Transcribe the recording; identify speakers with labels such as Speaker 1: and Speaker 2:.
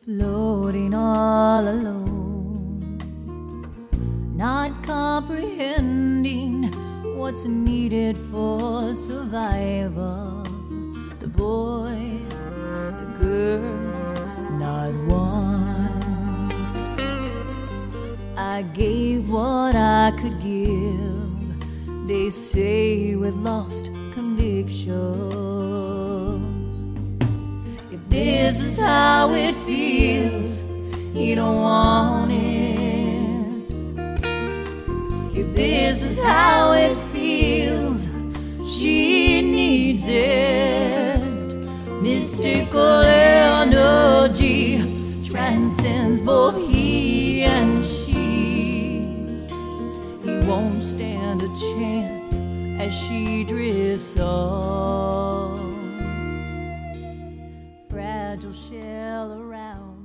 Speaker 1: floating all alone, not comprehending what's needed for survival. The boy, the girl, not one. I gave what I could give, they say with lost conviction. If this is how it feels, you don't want it. If this is how it feels, she needs it. Mystical energy transcends both he and she. He won't stand a chance as she drifts off. Fragile shell around